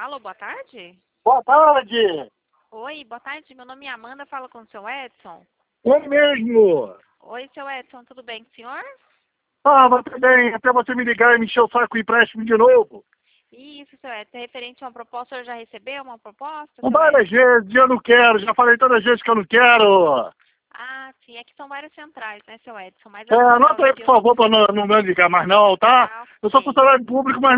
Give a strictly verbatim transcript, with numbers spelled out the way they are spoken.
Alô, boa tarde? Boa tarde. Oi, boa tarde. Meu nome é Amanda, fala com o seu Edson. Ele mesmo. Oi, seu Edson, tudo bem com o senhor? Ah, vai tudo bem. Até você me ligar e me encher o saco e empréstimo de novo. Isso, seu Edson. É referente a uma proposta, o senhor já recebeu uma proposta, Não seu várias Edson? vezes, eu não quero. Já falei todas as vezes que eu não quero. Ah, sim, é que são várias centrais, né, seu Edson? Mas É, a central anota aí, de por hoje... favor, pra não, não me ligar mais não, tá? Ah, Eu sou ok. funcionário público, mas